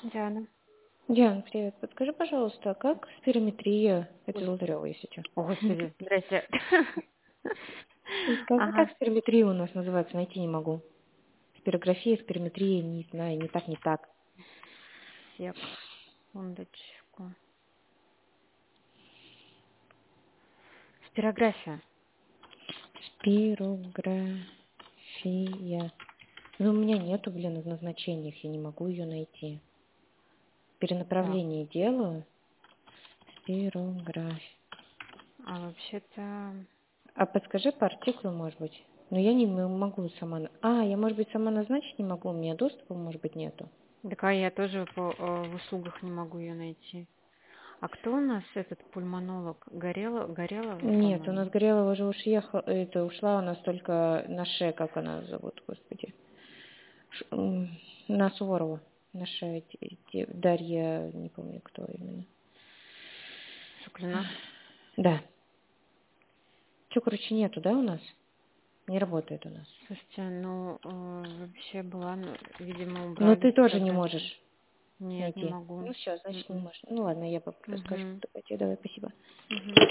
Диана. Диана, привет. Подскажи, пожалуйста, как спирометрия? Это Ой, Золотарева, если что. Господи, здрасте. Скажи, как Ага, спирометрия у нас называется? Найти не могу. Спирография, спирометрия, не знаю, не так, не так. секундочку. Спирография. Спирография. Ну, у меня нету, в назначениях, я не могу ее найти. Так, Перенаправление делаю. Спирография. а вообще-то... А подскажи по артиклу, может быть. Но я не могу сама... я, может быть, сама назначить не могу, у меня доступа, может быть, нету. Так, а я тоже в услугах не могу ее найти. А кто у нас этот пульмонолог? Горелова, Нет, у по-моему. нас Горелова уже ушла у нас только на как она зовут, господи. На Суворову. Наша Дарья, не помню, кто именно. Шуклина. Да. Че, короче, нету, да, у нас? Не работает у нас. Слушайте, ну, вообще была, ну, видимо, Но убрали ты тоже не спирографию. можешь Нет, не найти. могу. Ну все, значит, не можешь. Ну ладно, я попробую. Скажешь, Угу. что давай, спасибо. Угу.